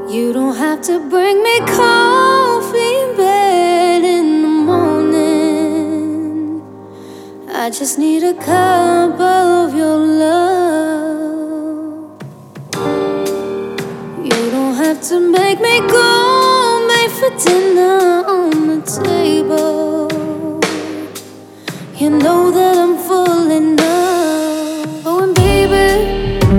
You don't have to bring me coffee in bed in the morning. I just need a cup of your love. You don't have to make me go made for dinner on the table. You know that I'm full enough. Oh, and baby,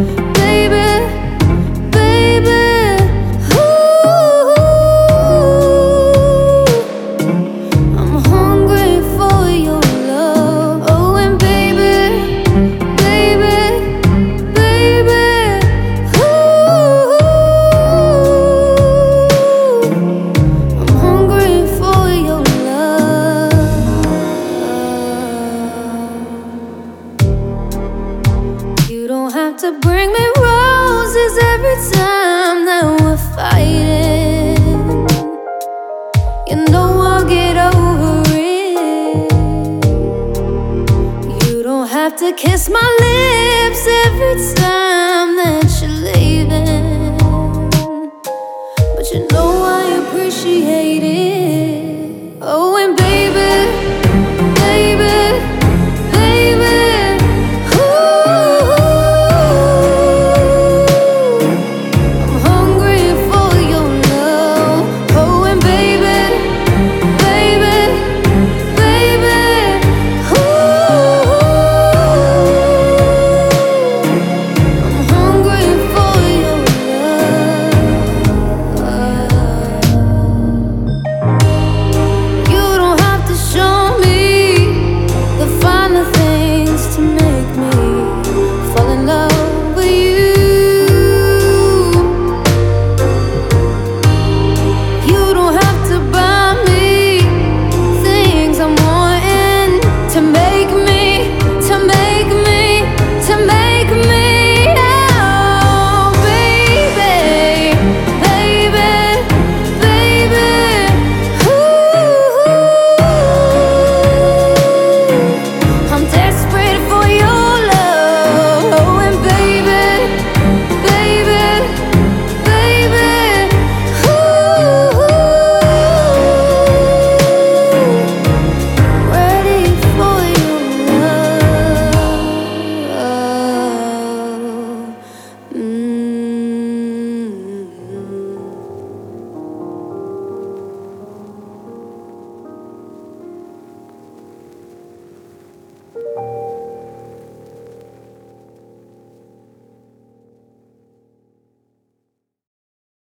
to bring me roses every time that we're fighting. You know I'll get over it. You don't have to kiss my